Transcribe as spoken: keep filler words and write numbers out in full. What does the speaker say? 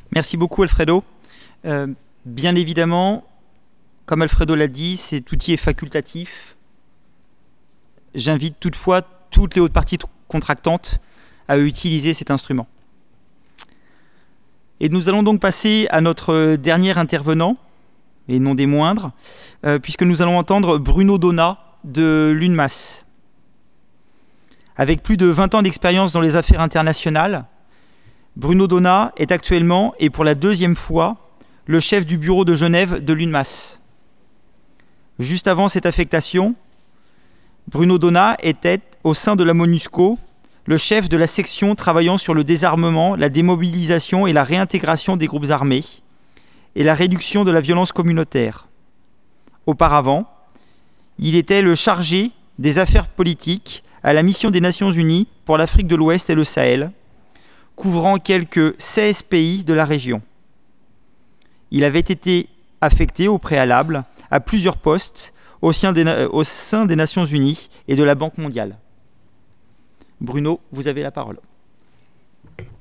Merci beaucoup Alfredo. Euh, bien évidemment, comme Alfredo l'a dit, cet outil est facultatif. J'invite toutefois toutes les autres parties contractantes à utiliser cet instrument. Et nous allons donc passer à notre dernier intervenant, et non des moindres, euh, puisque nous allons entendre Bruno Donat de l'UNMAS. Avec plus de vingt ans d'expérience dans les affaires internationales, Bruno Donat est actuellement, et pour la deuxième fois, le chef du bureau de Genève de l'UNMAS. Juste avant cette affectation, Bruno Donat était, au sein de la MONUSCO, le chef de la section travaillant sur le désarmement, la démobilisation et la réintégration des groupes armés, et la réduction de la violence communautaire. Auparavant, il était le chargé des affaires politiques à la mission des Nations Unies pour l'Afrique de l'Ouest et le Sahel, couvrant quelques seize pays de la région. Il avait été affecté au préalable à plusieurs postes au sein des, au sein des Nations Unies et de la Banque mondiale. Bruno, vous avez la parole.